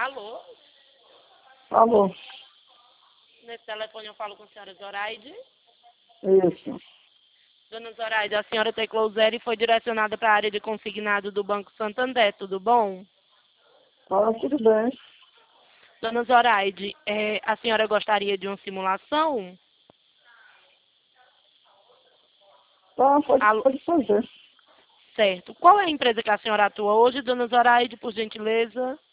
Alô? Alô, Nesse telefone eu falo com a senhora Zoraide. isso. Dona Zoraide, a senhora teclou 0 e foi direcionada para a área de consignado do Banco Santander, tudo bom? Ah, tudo bem. Dona Zoraide, a senhora gostaria de uma simulação? Tá, Alô? pode fazer. Certo. Qual é a empresa que a senhora atua hoje, Dona Zoraide, por gentileza?